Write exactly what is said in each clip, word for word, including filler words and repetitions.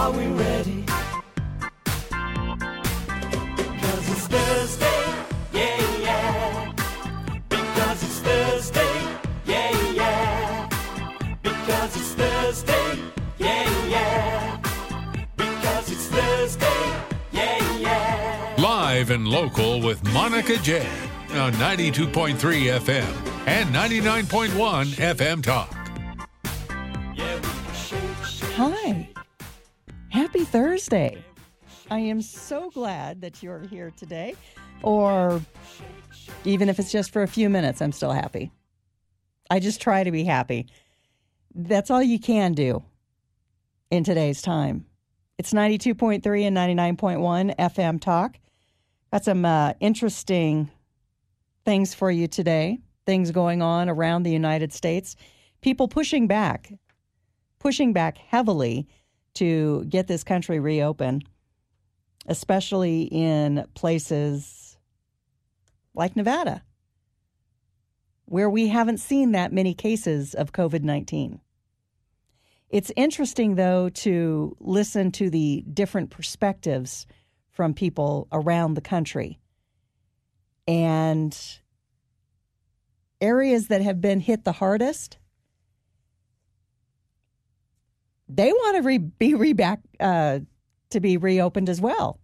Are we ready? Because it's Thursday, yeah, yeah. Because it's Thursday, yeah, yeah. Because it's Thursday, yeah, yeah. Because it's Thursday, yeah, yeah. Live and local with Monica J on ninety-two point three F M and ninety-nine point one F M Talk. Hi. Happy Thursday. I am so glad that you're here today. Or even if it's just for a few minutes, I'm still happy. I just try to be happy. That's all you can do in today's time. It's ninety-two point three and ninety-nine point one F M Talk. Got some uh, interesting things for you today. Things going on around the United States. People pushing back, pushing back heavily to get this country reopened, especially in places like Nevada, where we haven't seen that many cases of covid nineteen. It's interesting, though, to listen to the different perspectives from people around the country. And areas that have been hit the hardest, they want to re- be re- back uh, to be reopened as well.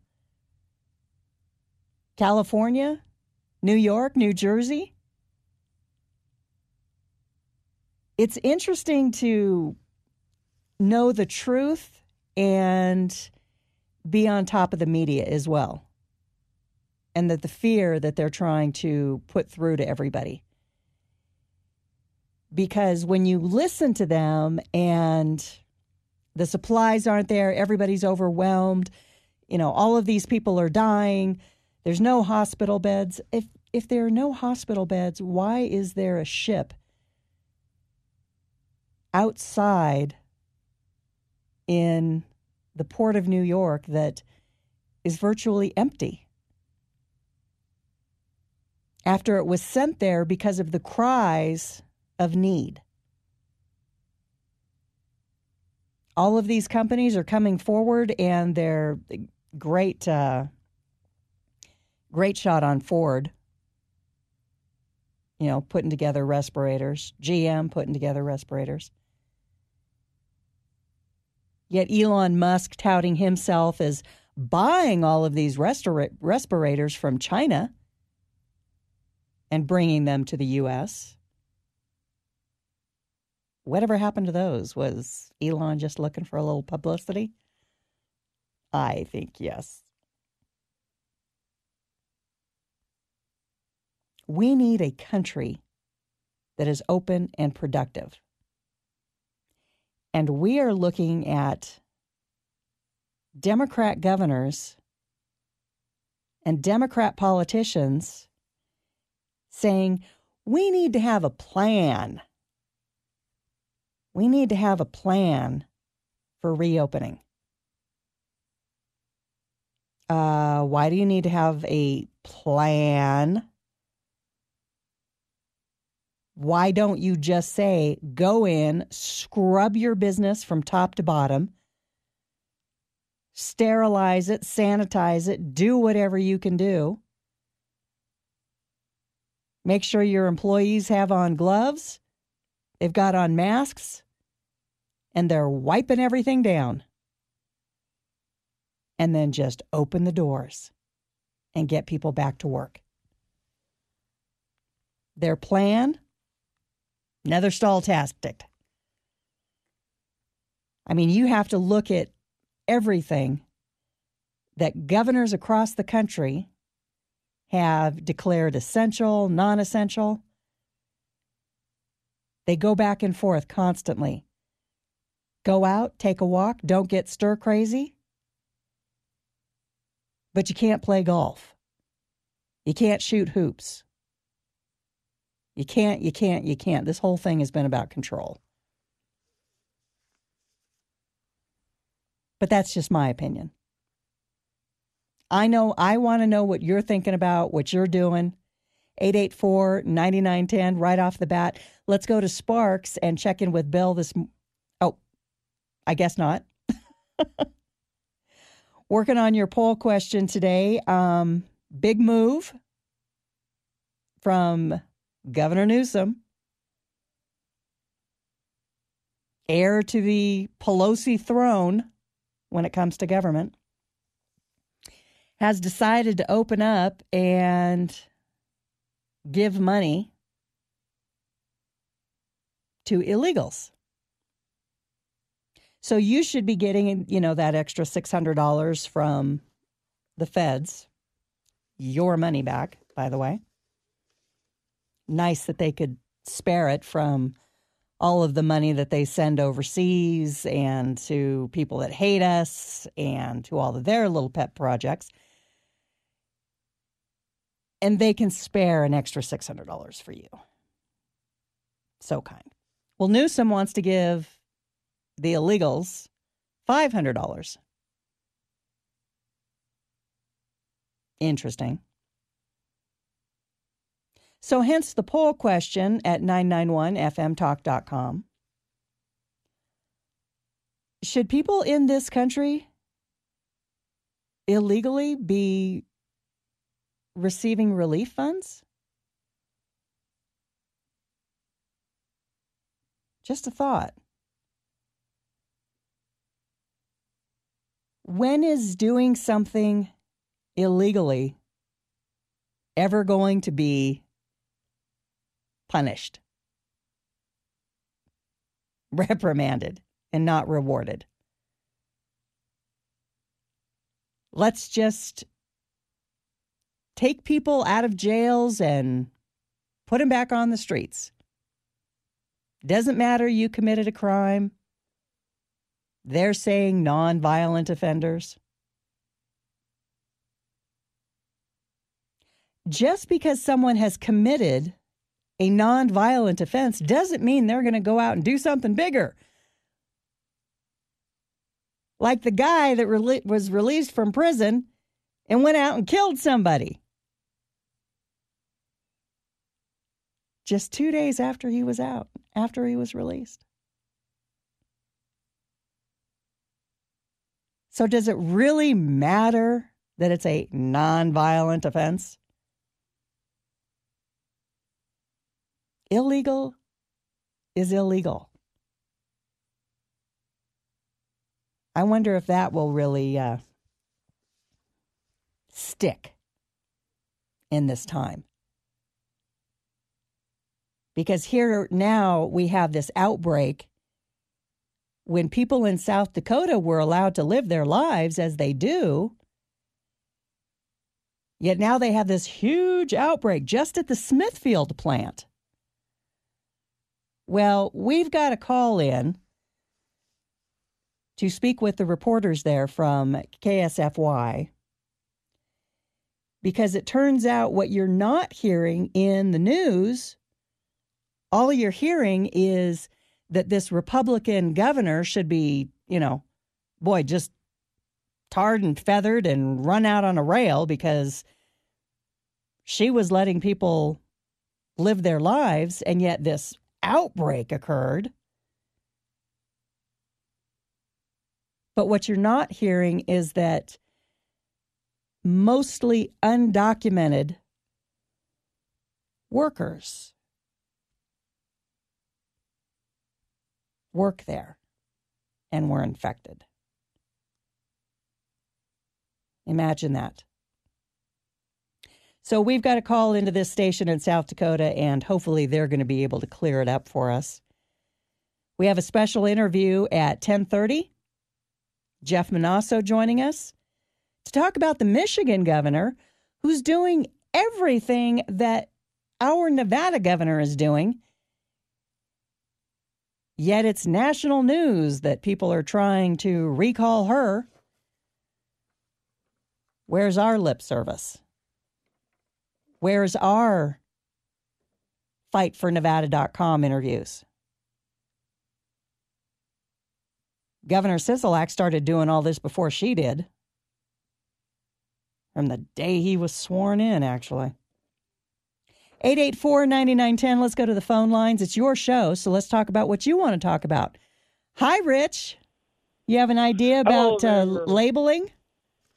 California, New York, New Jersey. It's interesting to know the truth and be on top of the media as well. And that the fear that they're trying to put through to everybody. Because when you listen to them and the supplies aren't there, everybody's overwhelmed, you know, all of these people are dying, there's no hospital beds. If if there are no hospital beds, why is there a ship outside in the port of New York that is virtually empty? After it was sent there because of the cries of need. All of these companies are coming forward, and they're great, uh, great shot on Ford, you know, putting together respirators, G M putting together respirators. Yet Elon Musk touting himself as buying all of these restor- respirators from China and bringing them to the U S. Whatever happened to those? Was Elon just looking for a little publicity? I think yes. We need a country that is open and productive. And we are looking at Democrat governors and Democrat politicians saying, we need to have a plan. We need to have a plan for reopening. Uh, why do you need to have a plan? Why don't you just say, go in, scrub your business from top to bottom, sterilize it, sanitize it, do whatever you can do. Make sure your employees have on gloves, they've got on masks, and they're wiping everything down. And then just open the doors and get people back to work. Their plan, another stall tactic. I mean, you have to look at everything that governors across the country have declared essential, non-essential. They go back and forth constantly. Go out, take a walk, don't get stir crazy. But you can't play golf. You can't shoot hoops. You can't, you can't, you can't. This whole thing has been about control. But that's just my opinion. I know, I want to know what you're thinking about, what you're doing. eight eight four, nine nine one zero, right off the bat. Let's go to Sparks and check in with Bill this... Oh, I guess not. Working on your poll question today. Um, big move from Governor Newsom, heir to the Pelosi throne when it comes to government, has decided to open up and give money to illegals. So you should be getting, you know, that extra six hundred dollars from the feds. Your money back, by the way. Nice that they could spare it from all of the money that they send overseas and to people that hate us and to all of their little pet projects. And they can spare an extra six hundred dollars for you. So kind. Well, Newsom wants to give the illegals five hundred dollars. Interesting. So hence the poll question at nine nine one f m talk dot com. Should people in this country illegally be receiving relief funds? Just a thought. When is doing something illegally ever going to be punished, reprimanded, and not rewarded? Let's just take people out of jails and put them back on the streets. Doesn't matter you committed a crime. They're saying non-violent offenders. Just because someone has committed a non-violent offense doesn't mean they're going to go out and do something bigger. Like the guy that re- was released from prison and went out and killed somebody. Just two days after he was out, after he was released. So does it really matter that it's a non-violent offense? Illegal is illegal. I wonder if that will really uh, stick in this time. Because here now we have this outbreak when people in South Dakota were allowed to live their lives as they do. Yet now they have this huge outbreak just at the Smithfield plant. Well, we've got a call in to speak with the reporters there from K S F Y, because it turns out what you're not hearing in the news, all you're hearing is that this Republican governor should be, you know, boy, just tarred and feathered and run out on a rail because she was letting people live their lives, and yet this outbreak occurred. But what you're not hearing is that mostly undocumented workers work there and were infected. Imagine that. So we've got a call into this station in South Dakota, and hopefully they're going to be able to clear it up for us. We have a special interview at ten thirty. Jeff Manasso joining us to talk about the Michigan governor who's doing everything that our Nevada governor is doing. Yet it's national news that people are trying to recall her. Where's our lip service? Where's our fight for Nevada dot com interviews? Governor Sisolak started doing all this before she did. From the day he was sworn in, actually. eight eight four, nine nine one zero. Let's go to the phone lines. It's your show, so let's talk about what you want to talk about. Hi, Rich. You have an idea about uh, labeling?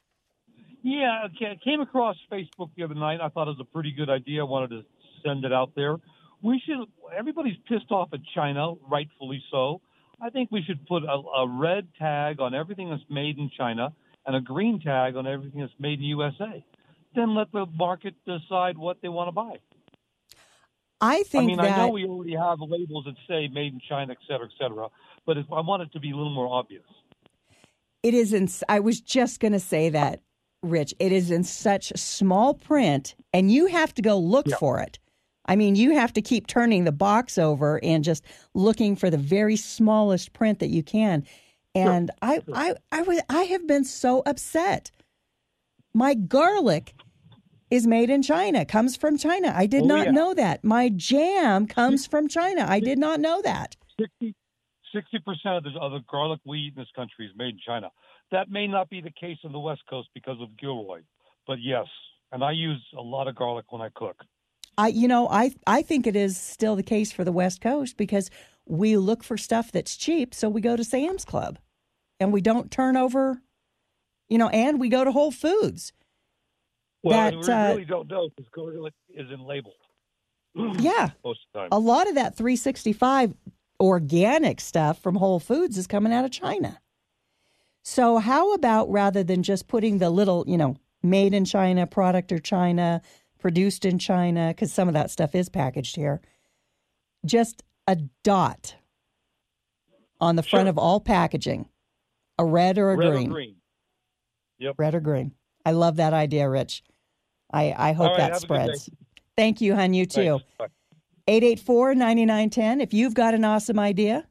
Yeah, okay, I came across Facebook the other night. I thought it was a pretty good idea. I wanted to send it out there. We should. Everybody's pissed off at China, rightfully so. I think we should put a, a red tag on everything that's made in China and a green tag on everything that's made in U S A. Then let the market decide what they want to buy. I think I mean, that I know we already have labels that say made in China, et cetera, et cetera, but if, I want it to be a little more obvious. it is in, I was just going to say that, Rich. It is in such small print, and you have to go look Yeah. for it. I mean, you have to keep turning the box over and just looking for the very smallest print that you can. And I, Sure. I, I, was, I have been so upset. My garlic is made in China, comes from China. I did Oh, not yeah. know that. My jam comes from China. I did not know that. sixty percent of the, of the garlic we eat in this country is made in China. That may not be the case on the West Coast because of Gilroy, but yes, and I use a lot of garlic when I cook. I, you know, I, I think it is still the case for the West Coast because we look for stuff that's cheap, so we go to Sam's Club, and we don't turn over, you know, and we go to Whole Foods. Well, That, we uh, really don't know because garlic isn't labeled. Yeah, Most of the time. a lot of that three sixty-five organic stuff from Whole Foods is coming out of China. So how about rather than just putting the little, you know, made in China, product or China, produced in China, because some of that stuff is packaged here, just a dot on the front Sure. of all packaging, a red or a Red green. or green. Yep. Red or green. I love that idea, Rich. I, I hope All right, that have a good day. spreads. Thank you, hon. You too. Thanks. Bye. eight eight four, nine nine one zero. If you've got an awesome idea,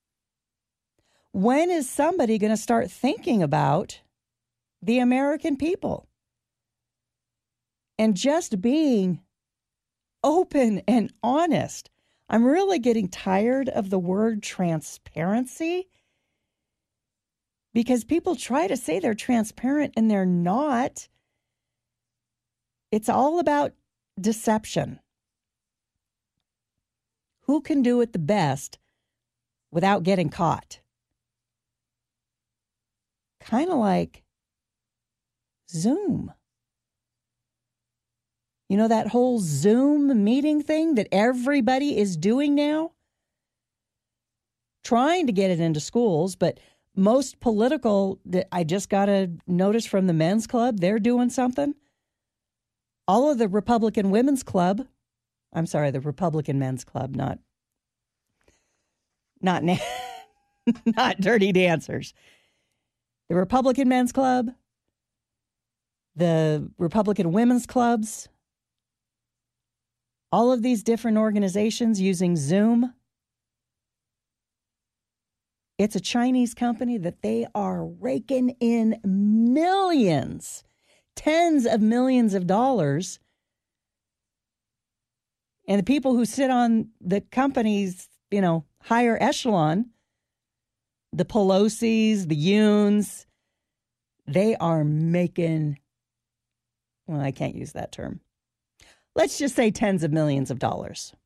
when is somebody going to start thinking about the American people and just being open and honest? I'm really getting tired of the word transparency because people try to say they're transparent and they're not. It's all about deception. Who can do it the best without getting caught? Kind of like Zoom. You know that whole Zoom meeting thing that everybody is doing now? Trying to get it into schools, but most political, I just got a notice from the men's club, they're doing something. All of the Republican women's club, I'm sorry, the Republican men's club, not not na- not Dirty Dancers. The Republican men's club, the Republican women's clubs, all of these different organizations using Zoom. It's a Chinese company that they are raking in millions, tens of millions of dollars. And the people who sit on the company's, you know, higher echelon, the Pelosi's, the Yoons, they are making, well, I can't use that term. Let's just say tens of millions of dollars.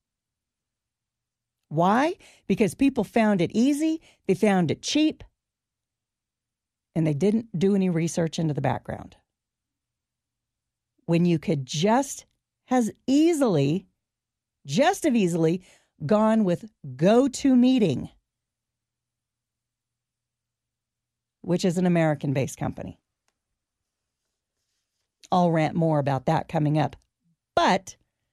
Why? Because people found it easy, they found it cheap, and they didn't do any research into the background. When you could just as easily, just as easily, gone with GoToMeeting, which is an American-based company. I'll rant more about that coming up. But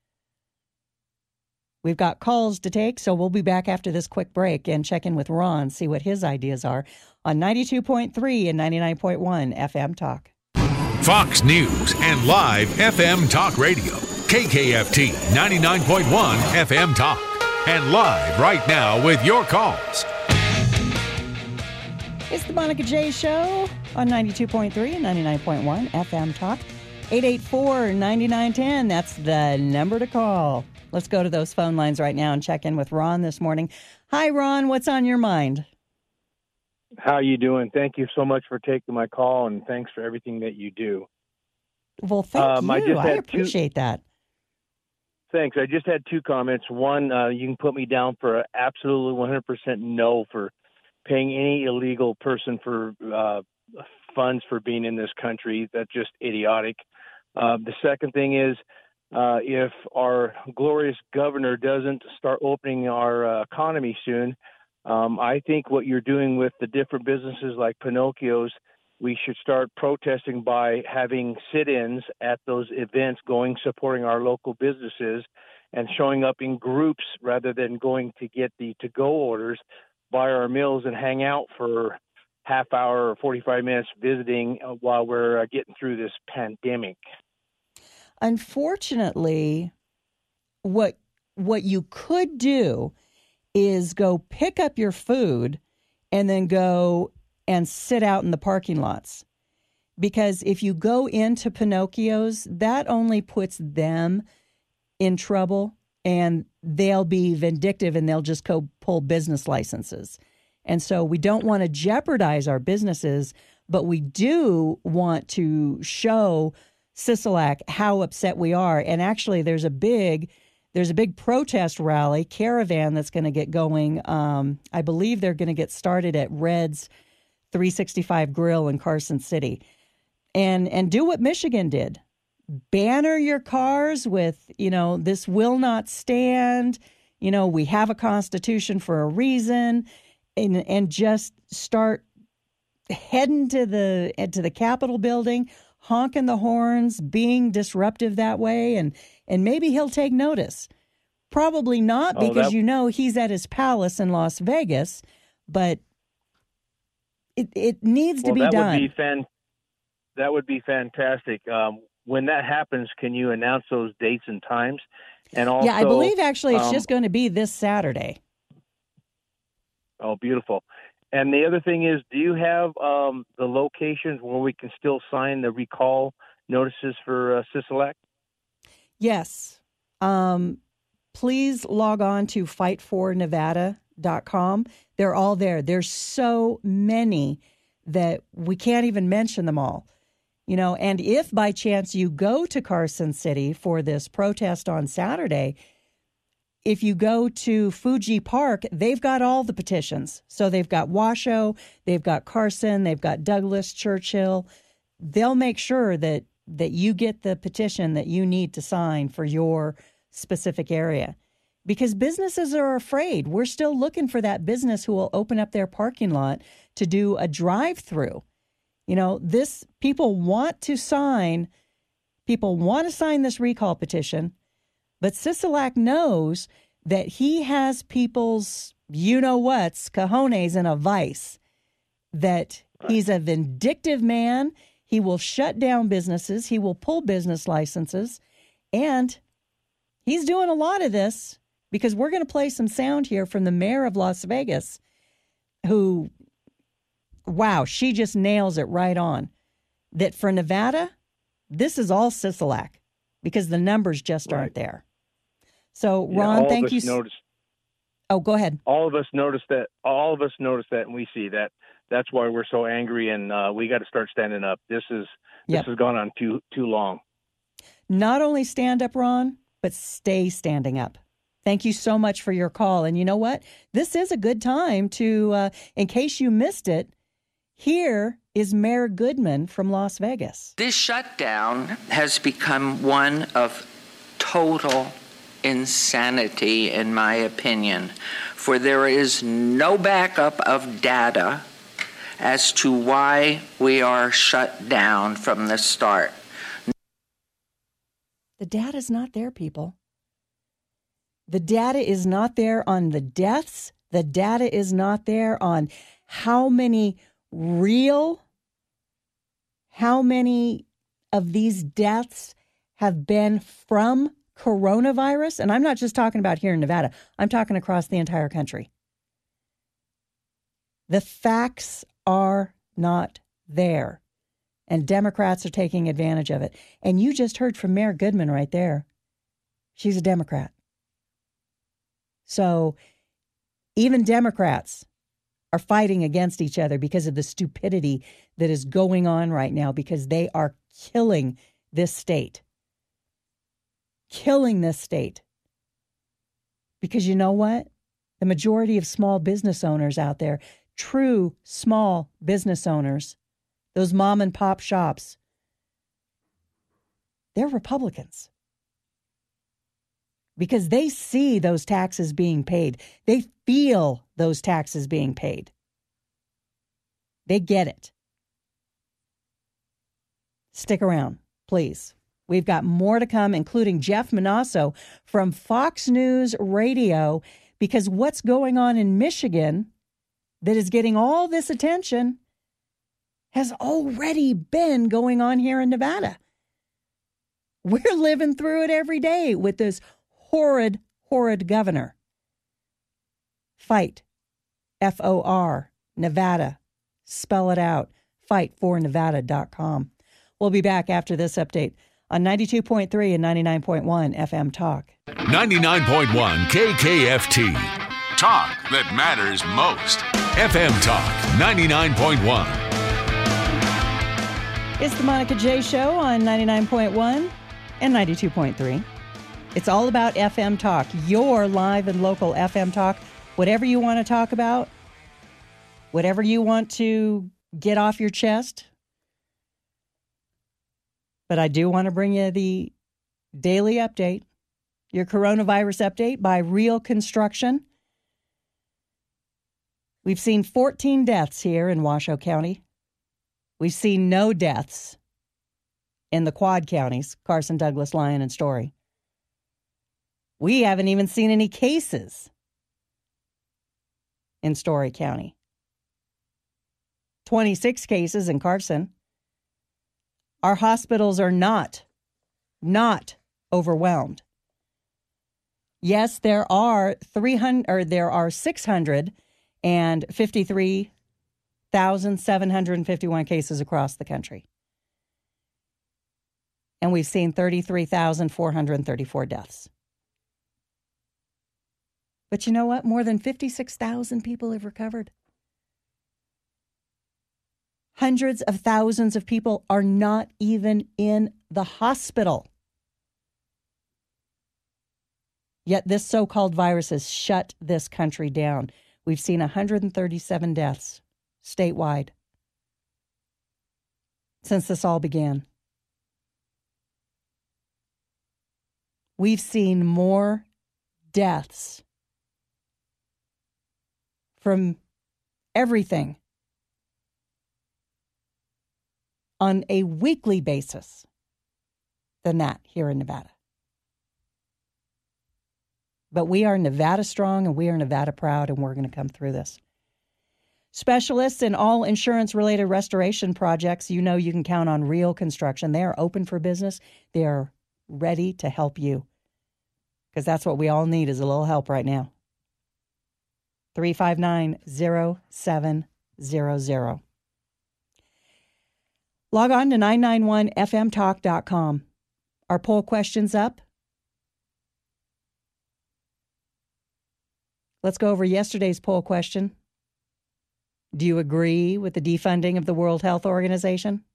we've got calls to take, so we'll be back after this quick break and check in with Ron, see what his ideas are on ninety-two point three and ninety-nine point one F M Talk. Fox News and live F M Talk Radio. K K F T ninety-nine point one F M Talk. And live right now with your calls. It's the Monica J Show on ninety-two point three and ninety-nine point one F M Talk. eight eight four, nine nine one zero. That's the number to call. Let's go to those phone lines right now and check in with Ron this morning. Hi, Ron. What's on your mind? How you doing? Thank you so much for taking my call, and thanks for everything that you do. Well, thank Um, I you. just I, had appreciate that. Thanks. I just had two comments. One, uh, you can put me down for a absolutely one hundred percent no for paying any illegal person for uh, funds for being in this country. That's just idiotic. Uh, the second thing is, uh, if our glorious governor doesn't start opening our uh, economy soon, um, I think what you're doing with the different businesses like Pinocchio's, we should start protesting by having sit-ins at those events, going, supporting our local businesses and showing up in groups rather than going to get the to-go orders, buy our meals and hang out for half hour or forty-five minutes visiting while we're uh, getting through this pandemic. Unfortunately, what what you could do is go pick up your food and then go and sit out in the parking lots. Because if you go into Pinocchio's, that only puts them in trouble, and they'll be vindictive and they'll just go pull business licenses. And so we don't want to jeopardize our businesses, but we do want to show Sisolak how upset we are. And actually, there's a big there's a big protest rally caravan that's going to get going. Um, I believe they're going to get started at Red's three sixty-five Grill in Carson City, and and do what Michigan did. Banner your cars with, you know, this will not stand. You know, we have a constitution for a reason, and and just start heading to the to the Capitol building, honking the horns, being disruptive that way, and and maybe he'll take notice. Probably not, because oh, that... you know he's at his palace in Las Vegas, but it it needs well, to be that done. Would be fan- that would be fantastic. Um, when that happens, can you announce those dates and times? And also, yeah, I believe actually it's um, just going to be this Saturday. Oh, beautiful. And the other thing is, do you have um, the locations where we can still sign the recall notices for uh, Sisolak? Yes. Um, please log on to fight for nevada dot com. They're all there. There's so many that we can't even mention them all. You know, and if by chance you go to Carson City for this protest on Saturday, if you go to Fuji Park, they've got all the petitions. So they've got Washoe, they've got Carson, they've got Douglas, Churchill. They'll make sure that that you get the petition that you need to sign for your specific area. Because businesses are afraid. We're still looking for that business who will open up their parking lot to do a drive-through. You know, this people want to sign, people want to sign this recall petition, but Sisolak knows that he has people's you-know-what's, cojones in a vice, that he's a vindictive man. He will shut down businesses. He will pull business licenses. And he's doing a lot of this because we're going to play some sound here from the mayor of Las Vegas, who, wow, she just nails it right on. That for Nevada, this is all Sisolak because the numbers just right. aren't there. So, yeah, Ron, thank you. Noticed, oh, go ahead. All of us noticed that. All of us noticed that, and we see that. That's why we're so angry, and uh, we got to start standing up. This is this yep. has gone on too too long. Not only stand up, Ron, but stay standing up. Thank you so much for your call. And you know what? This is a good time to, uh, in case you missed it, here is Mayor Goodman from Las Vegas. This shutdown has become one of total insanity, in my opinion, for there is no backup of data as to why we are shut down from the start. The data's not there, people. The data is not there on the deaths. The data is not there on how many real, how many of these deaths have been from coronavirus. And I'm not just talking about here in Nevada. I'm talking across the entire country. The facts are not there. And Democrats are taking advantage of it. And you just heard from Mayor Goodman right there. She's a Democrat. So even Democrats are fighting against each other because of the stupidity that is going on right now, because they are killing this state. Killing this state. Because you know what? The majority of small business owners out there, true small business owners, those mom and pop shops, they're Republicans. Because they see those taxes being paid. They feel those taxes being paid. They get it. Stick around, please. We've got more to come, including Jeff Manasso from Fox News Radio, because what's going on in Michigan that is getting all this attention has already been going on here in Nevada. We're living through it every day with this horrid, horrid governor. Fight, F O R, Nevada. Spell it out, fight for nevada dot com. We'll be back after this update on ninety-two point three and ninety-nine point one F M Talk. ninety-nine point one K K F T. Talk that matters most. F M Talk ninety-nine point one. It's the Monica J Show on ninety-nine point one and ninety-two point three. It's all about F M Talk, your live and local F M Talk. Whatever you want to talk about, whatever you want to get off your chest. But I do want to bring you the daily update, your coronavirus update by Real Construction. We've seen fourteen deaths here in Washoe County. We've seen no deaths in the Quad counties, Carson, Douglas, Lyon, and Story. We haven't even seen any cases in Story County. twenty-six cases in Carson. Our hospitals are not, not overwhelmed. Yes, there are three hundred or there are six hundred fifty-three thousand seven hundred fifty-one cases across the country. And we've seen thirty-three thousand four hundred thirty-four deaths. But you know what? More than fifty-six thousand people have recovered. Hundreds of thousands of people are not even in the hospital. Yet this so-called virus has shut this country down. We've seen one hundred thirty-seven deaths statewide since this all began. We've seen more deaths from everything on a weekly basis than that here in Nevada. But we are Nevada strong and we are Nevada proud, and we're going to come through this. Specialists in all insurance-related restoration projects, you know you can count on Real Construction. They are open for business. They are ready to help you, because that's what we all need is a little help right now. three five nine, zero seven zero zero. Log on to nine nine one F M talk dot com. Our poll question's up. Let's go over yesterday's poll question. Do you agree with the defunding of the World Health Organization?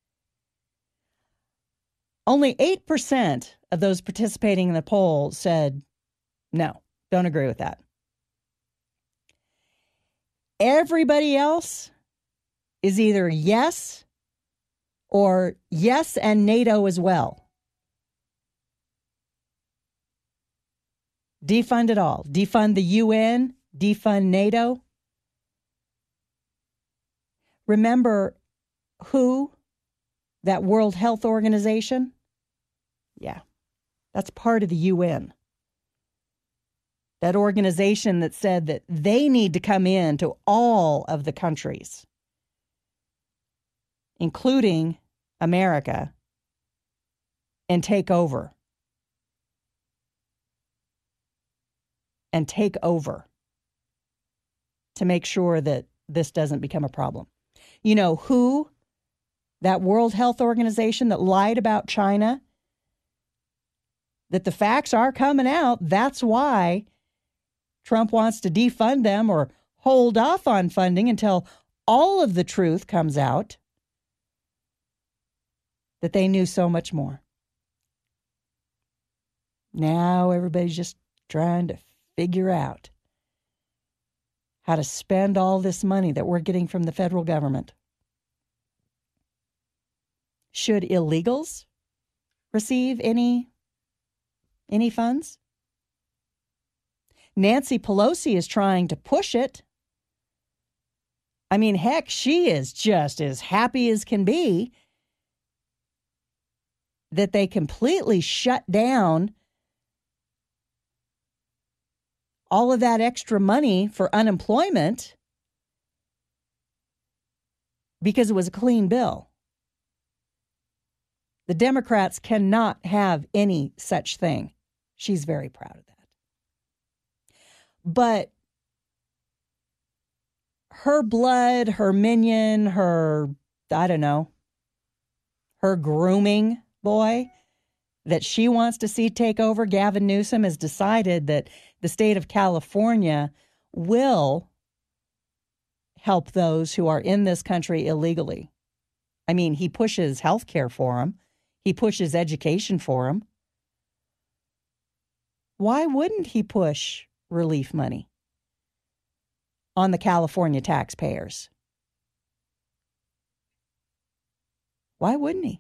Only eight percent of those participating in the poll said, no, don't agree with that. Everybody else is either yes or yes and NATO as well. Defund it all. Defund the U N, defund NATO. Remember who? That World Health Organization? Yeah, that's part of the U N. That organization that said that they need to come in to all of the countries, including America, and take over. And take over to make sure that this doesn't become a problem. You know who? That World Health Organization that lied about China? That the facts are coming out. That's why Trump wants to defund them or hold off on funding until all of the truth comes out. That they knew so much more. Now everybody's just trying to figure out how to spend all this money that we're getting from the federal government. Should illegals receive any any funds? Nancy Pelosi is trying to push it. I mean, heck, she is just as happy as can be that they completely shut down all of that extra money for unemployment because it was a clean bill. The Democrats cannot have any such thing. She's very proud of that. But her blood, her minion, her, I don't know, her grooming boy that she wants to see take over, Gavin Newsom, has decided that the state of California will help those who are in this country illegally. I mean, he pushes health care for them. He pushes education for them. Why wouldn't he push relief money on the California taxpayers? Why wouldn't he?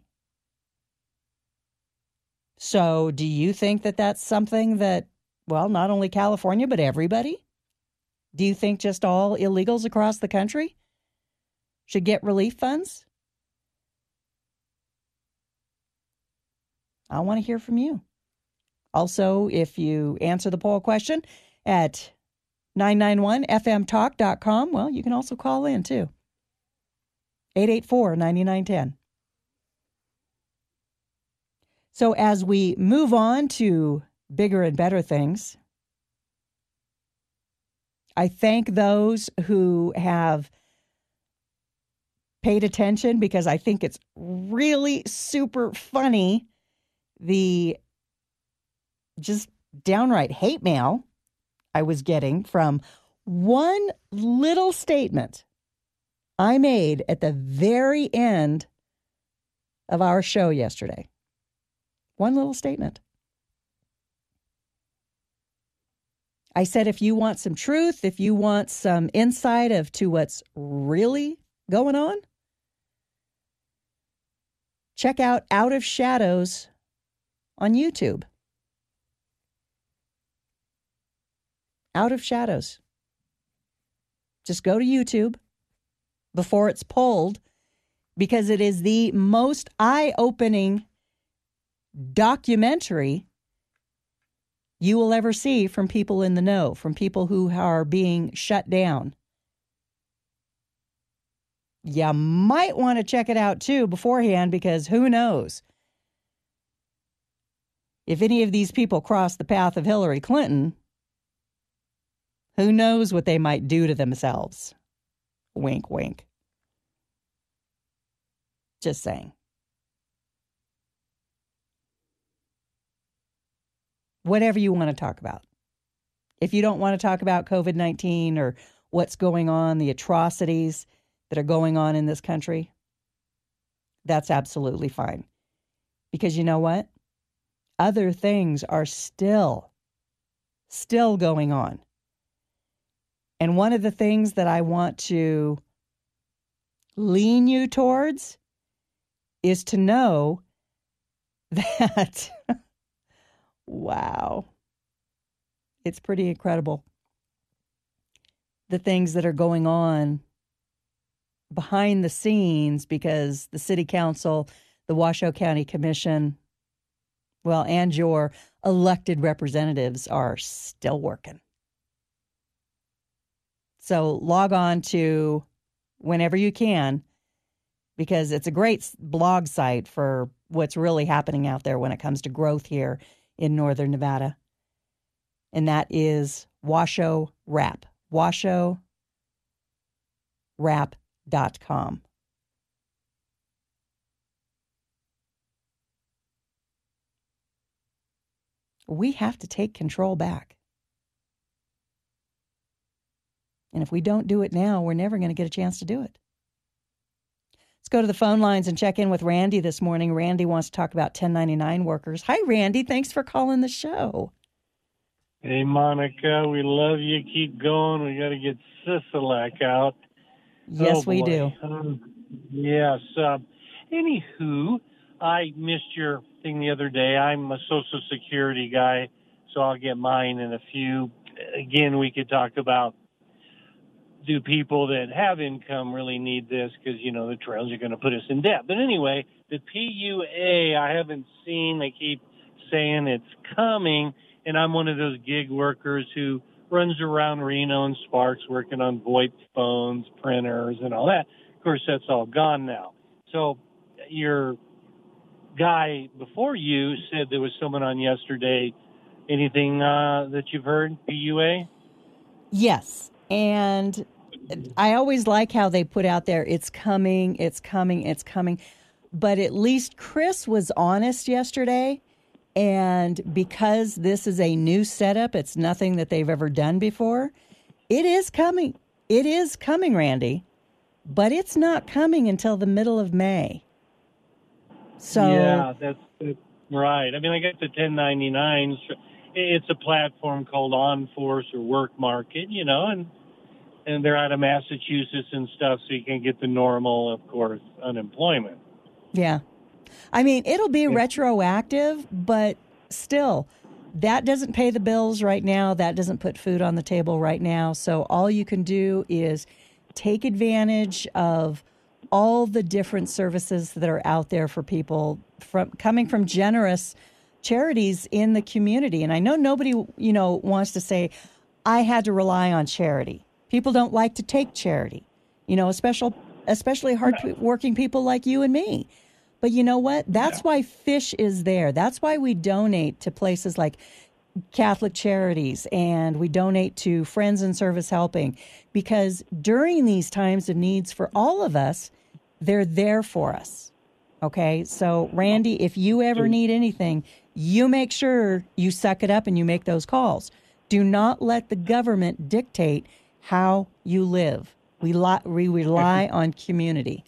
So do you think that that's something that, well, not only California, but everybody? Do you think just all illegals across the country should get relief funds? I want to hear from you. Also, if you answer the poll question at nine nine one F M talk dot com, well, you can also call in too. eight eight four, nine nine one zero. So as we move on to bigger and better things, I thank those who have paid attention because I think it's really super funny, the just downright hate mail I was getting from one little statement I made at the very end of our show yesterday. One little statement. I said, if you want some truth, if you want some insight of to what's really going on, check out Out of Shadows on YouTube. Out of Shadows. Just go to YouTube before it's pulled, because it is the most eye-opening documentary you will ever see from people in the know, from people who are being shut down. You might want to check it out too beforehand, because who knows if any of these people cross the path of Hillary Clinton, who knows what they might do to themselves. Wink, wink. Just saying. Whatever you want to talk about. If you don't want to talk about COVID nineteen or what's going on, the atrocities that are going on in this country, that's absolutely fine. Because you know what? Other things are still, still going on. And one of the things that I want to lean you towards is to know that, wow, it's pretty incredible. The things that are going on behind the scenes, because the city council, the Washoe County Commission, well, and your elected representatives are still working. So log on to whenever you can, because it's a great blog site for what's really happening out there when it comes to growth here in Northern Nevada. And that is Washoe Wrap, washoe wrap dot com. We have to take control back. And if we don't do it now, we're never going to get a chance to do it. Let's go to the phone lines and check in with Randy this morning. Randy wants to talk about ten ninety-nine workers. Hi, Randy. Thanks for calling the show. Hey, Monica. We love you. Keep going. We got to get Sisolak out. Yes, oh, we boy. do. Um, yes. Uh, Anywho, I missed your thing the other day. I'm a Social Security guy, so I'll get mine in a few. Again, we could talk about, do people that have income really need this? Because, you know, the trails are going to put us in debt. But anyway, the P U A, I haven't seen. They keep saying it's coming, and I'm one of those gig workers who runs around Reno and Sparks working on VoIP phones, printers, and all that. Of course, that's all gone now. So your guy before you said there was someone on yesterday. Anything uh, that you've heard, P U A? Yes. And I always like how they put out there, it's coming, it's coming, it's coming. But at least Chris was honest yesterday. And because this is a new setup, it's nothing that they've ever done before. It is coming. It is coming, Randy. But it's not coming until the middle of May. So yeah, that's, that's right. I mean, I got the ten ninety-nines. It's a platform called OnForce or Work Market, you know, and and they're out of Massachusetts and stuff, so you can get the normal, of course, unemployment. Yeah. I mean, it'll be retroactive, but still, that doesn't pay the bills right now. That doesn't put food on the table right now. So all you can do is take advantage of all the different services that are out there for people from coming from generous charities in the community. And I know nobody, you know, wants to say, I had to rely on charity. People don't like to take charity, you know, especially, especially hard-working people like you and me. But you know what? That's why Fish is there. That's why we donate to places like Catholic Charities, and we donate to Friends and Service Helping, because during these times of needs for all of us, they're there for us. Okay? So, Randy, if you ever need anything, you make sure you suck it up and you make those calls. Do not let the government dictate how you live. We, li- we rely on community.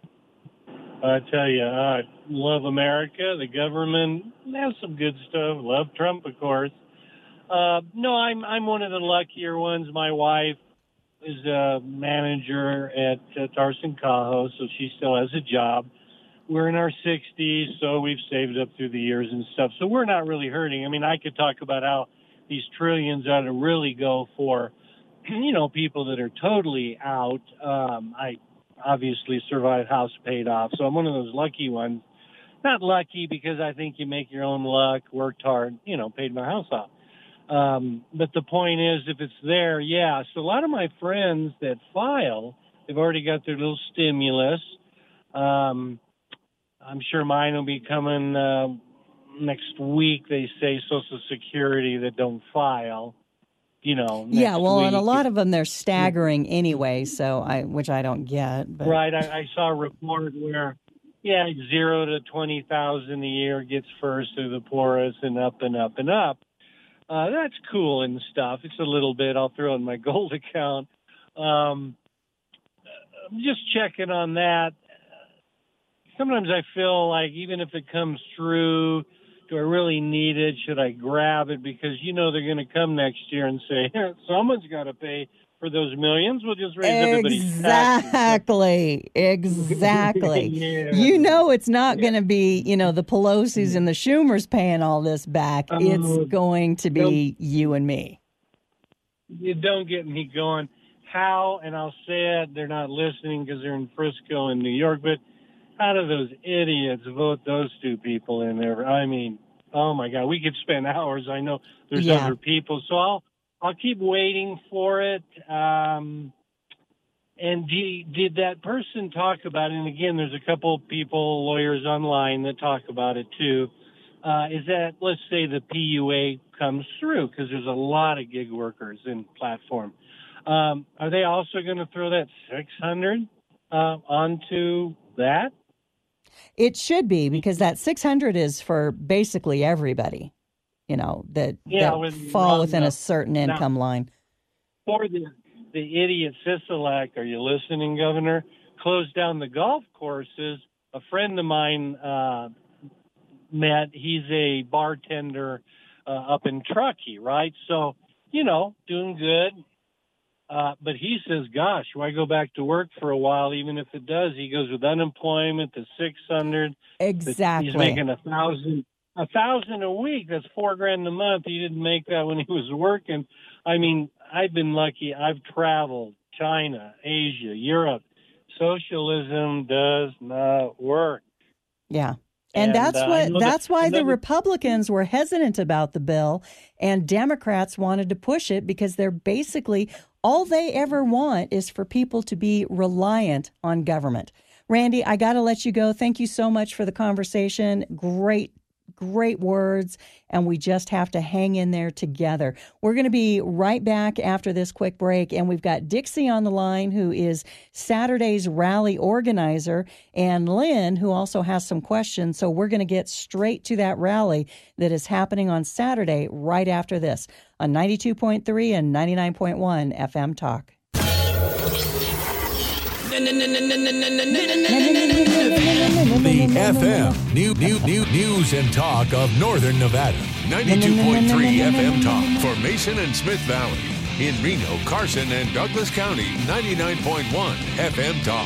I tell you, I love America. The government has some good stuff. Love Trump, of course. Uh, no, I'm I'm one of the luckier ones. My wife is a manager at uh, Tarson Cajo, so she still has a job. We're in our sixties, so we've saved up through the years and stuff. So we're not really hurting. I mean, I could talk about how these trillions ought to really go for, you know, people that are totally out. Um, I obviously survived, house paid off. So I'm one of those lucky ones. Not lucky because I think you make your own luck, worked hard, you know, paid my house off. Um, but the point is, if it's there, yeah. So a lot of my friends that file, they've already got their little stimulus. Um, I'm sure mine will be coming uh, next week. They say Social Security that don't file. You know, yeah, well, week. And a lot of them, they're staggering anyway, so I, which I don't get. But. Right, I, I saw a report where, yeah, zero to twenty thousand a year gets first to the poorest, and up and up and up. Uh, that's cool and stuff. It's a little bit. I'll throw in my gold account. Um, I'm just checking on that. Sometimes I feel like even if it comes through, do I really need it? Should I grab it? Because, you know, they're going to come next year and say, someone's got to pay for those millions. We'll just raise everybody's taxes. Exactly. Exactly. Yeah. You know it's not going to be, you know, the Pelosi's and the Schumers paying all this back. Um, it's going to be you and me. You don't get me going. How, and I'll say it, they're not listening because they're in Frisco and New York, but how do those idiots vote those two people in there? I mean, oh my God, we could spend hours. I know there's Yeah. other people, so I'll I'll keep waiting for it. Um, and did, did that person talk about it? And again, there's a couple of people, lawyers online that talk about it too. Uh, is that, let's say the P U A comes through, because there's a lot of gig workers in platform. Um, are they also going to throw that six hundred uh, onto that? It should be, because that six hundred is for basically everybody, you know, that, Yeah, that with- fall no, within no. a certain income line. For the, the idiot Sisolak, are you listening, Governor? Closed down the golf courses. A friend of mine uh, met, he's a bartender uh, up in Truckee, right? So, you know, doing good. Uh, but he says, gosh, why go back to work for a while, even if it does? He goes with unemployment to six hundred. Exactly. He's making a thousand, a thousand a week. That's four grand a month. He didn't make that when he was working. I mean, I've been lucky. I've traveled China, Asia, Europe. Socialism does not work. Yeah. And, And, that's uh, I what know that's that- why I know the that- Republicans were hesitant about the bill, and Democrats wanted to push it because they're basically all they ever want is for people to be reliant on government. Randy, I got to let you go. Thank you so much for the conversation. Great Great words, and we just have to hang in there together. We're going to be right back after this quick break, and we've got Dixie on the line, who is Saturday's rally organizer, and Lynn, who also has some questions. So we're going to get straight to that rally that is happening on Saturday right after this on ninety-two point three and ninety-nine point one F M Talk. The F M new, new, new News and Talk of Northern Nevada. ninety-two point three F M Talk for Mason and Smith Valley. In Reno, Carson, and Douglas County. ninety-nine point one F M Talk.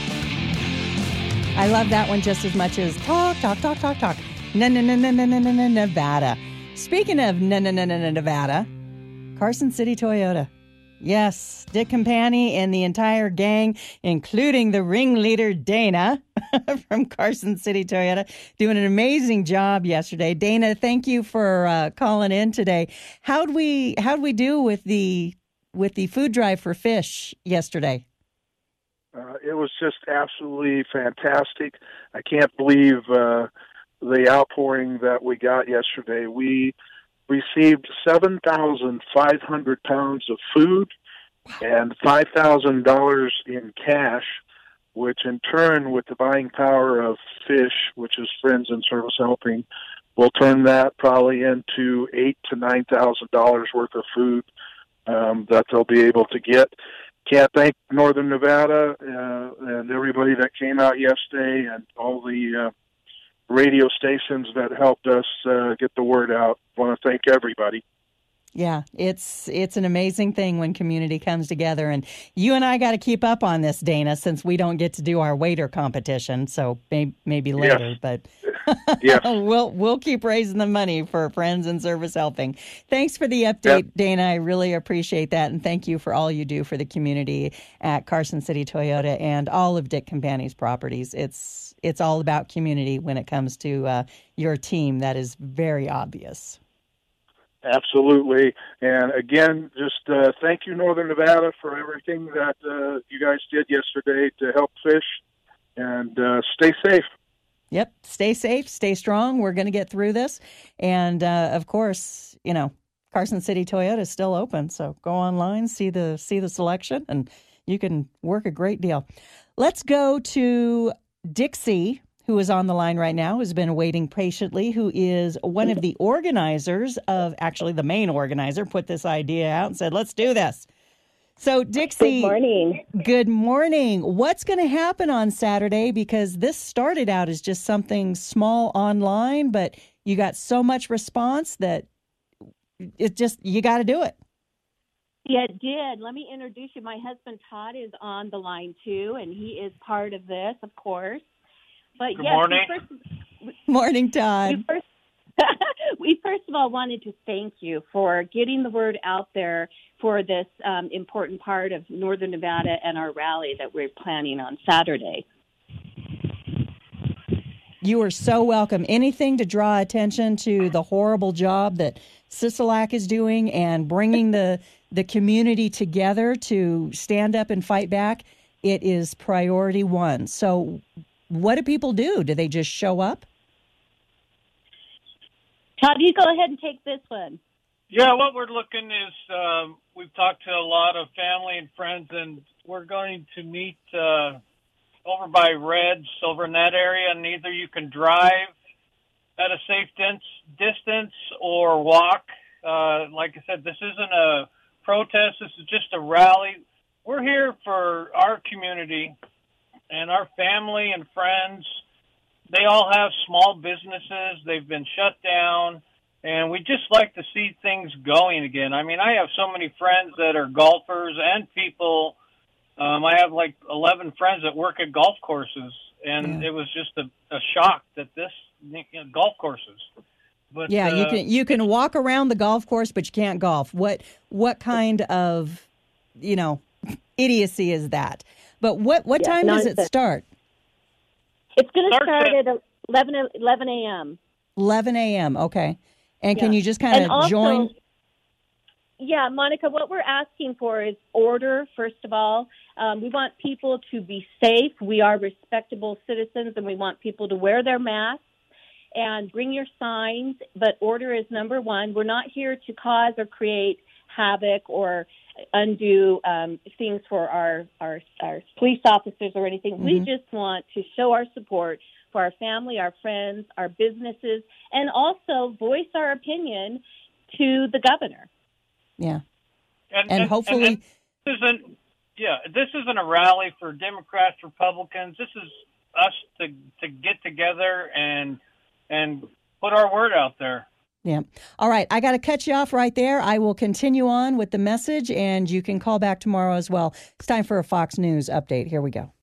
I love that one just as much as talk, talk, talk, talk, talk. No, no, no, no, no, no, no, no, Nevada. Speaking of no, no, no, no, no, Nevada, Carson City Toyota. Yes, Dick Campani and the entire gang, including the ringleader Dana from Carson City Toyota, doing an amazing job yesterday. Dana, thank you for uh, calling in today. How'd we how'd we do with the with the food drive for fish yesterday? Uh, it was just absolutely fantastic. I can't believe uh, the outpouring that we got yesterday. We received seven thousand five hundred pounds of food and five thousand dollars in cash, which in turn, with the buying power of fish, which is Friends and Service Helping, will turn that probably into eight to nine thousand dollars worth of food um, that they'll be able to get. Can't thank Northern Nevada uh, and everybody that came out yesterday, and all the uh, radio stations that helped us uh, get the word out. I want to thank everybody. Yeah, it's it's an amazing thing when community comes together, and you and I got to keep up on this, Dana, since we don't get to do our waiter competition. So may, maybe later, yes. but yes. we'll we'll keep raising the money for Friends and Service Helping. Thanks for the update, Yep. Dana. I really appreciate that, and thank you for all you do for the community at Carson City Toyota and all of Dick Campani's properties. It's it's all about community when it comes to uh, your team. That is very obvious. Absolutely. And again, just uh, thank you, Northern Nevada, for everything that uh, you guys did yesterday to help fish. And uh, stay safe. Yep. Stay safe. Stay strong. We're going to get through this. And, uh, of course, you know, Carson City Toyota is still open. So go online, see the see the selection, and you can work a great deal. Let's go to Dixie, who is on the line right now, who's been waiting patiently, who is one of the organizers of, actually the main organizer, put this idea out and said, let's do this. So, Dixie. Good morning. Good morning. What's going to happen on Saturday? Because this started out as just something small online, but you got so much response that it just, you got to do it. Yeah, it did. Let me introduce you. My husband, Todd, is on the line, too, and he is part of this, of course. But Good yes, morning. We first, Morning, we, Todd. first, we first of all wanted to thank you for getting the word out there for this um, important part of Northern Nevada and our rally that we're planning on Saturday. You are so welcome. Anything to draw attention to the horrible job that Sisolak is doing and bringing the, the community together to stand up and fight back, it is priority one. So what do people do? Do they just show up? Todd, you go ahead and take this one. Yeah, what we're looking is um, we've talked to a lot of family and friends, and we're going to meet uh, over by Reds, over in that area, and either you can drive at a safe dense distance or walk. Uh, like I said, this isn't a protest. This is just a rally. We're here for our community and our family and friends. They all have small businesses. They've been shut down. And we just like to see things going again. I mean, I have so many friends that are golfers and people. Um, I have like eleven friends that work at golf courses, and Yeah. it was just a, a shock that this you know, golf courses. But, Yeah, you uh, can you can walk around the golf course, but you can't golf. What what kind of, you know, idiocy is that? But what, what Yeah, time does it nonsense. start? It's going to Starts start at- at eleven, eleven a.m. eleven a.m. Okay. And can Yeah. you just kind And of also- join? Yeah, Monica, what we're asking for is order, first of all. Um, we want people to be safe. We are respectable citizens, and we want people to wear their masks and bring your signs, but order is number one. We're not here to cause or create havoc or undo um, things for our, our, our police officers or anything. Mm-hmm. We just want to show our support for our family, our friends, our businesses, and also voice our opinion to the governor. Yeah. and, And hopefully- and this isn't, yeah, this isn't a rally for Democrats, Republicans. This is us to to get together and and put our word out there. Yeah. All right. I got to cut you off right there. I will continue on with the message, and you can call back tomorrow as well. It's time for a Fox News update. Here we go.